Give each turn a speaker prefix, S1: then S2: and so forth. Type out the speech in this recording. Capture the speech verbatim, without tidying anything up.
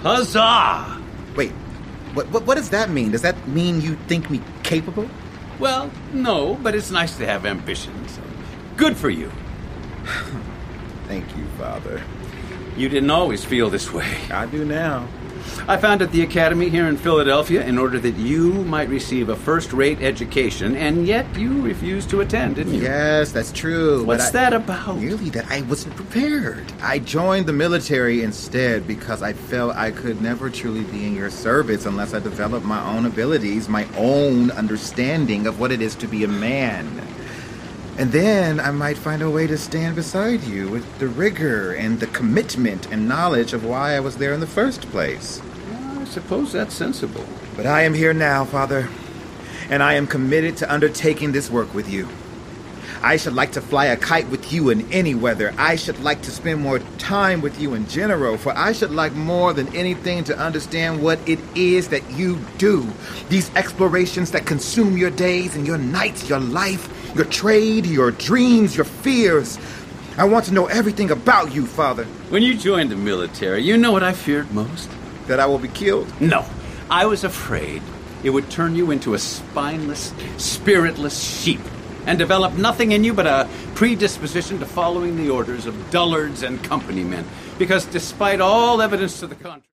S1: Huzzah!
S2: Wait, what, what, what does that mean? Does that mean you think me capable?
S1: Well, no, but it's nice to have ambitions. Good for you.
S2: Thank you, Father.
S1: You didn't always feel this way.
S2: I do now.
S1: I founded the Academy here in Philadelphia in order that you might receive a first-rate education, and yet you refused to attend, didn't you?
S2: Yes, that's true.
S1: What's
S2: I,
S1: that about?
S2: Merely that I wasn't prepared. I joined the military instead because I felt I could never truly be in your service unless I developed my own abilities, my own understanding of what it is to be a man. And then I might find a way to stand beside you with the rigor and the commitment and knowledge of why I was there in the first place.
S1: Well, I suppose that's sensible.
S2: But I am here now, Father, and I am committed to undertaking this work with you. I should like to fly a kite with you in any weather. I should like to spend more time with you in general, for I should like more than anything to understand what it is that you do. These explorations that consume your days and your nights, your life, your trade, your dreams, your fears. I want to know everything about you, Father.
S1: When you joined the military, you know what I feared most?
S2: That I will be killed?
S1: No. I was afraid it would turn you into a spineless, spiritless sheep and develop nothing in you but a predisposition to following the orders of dullards and company men. Because despite all evidence to the contrary...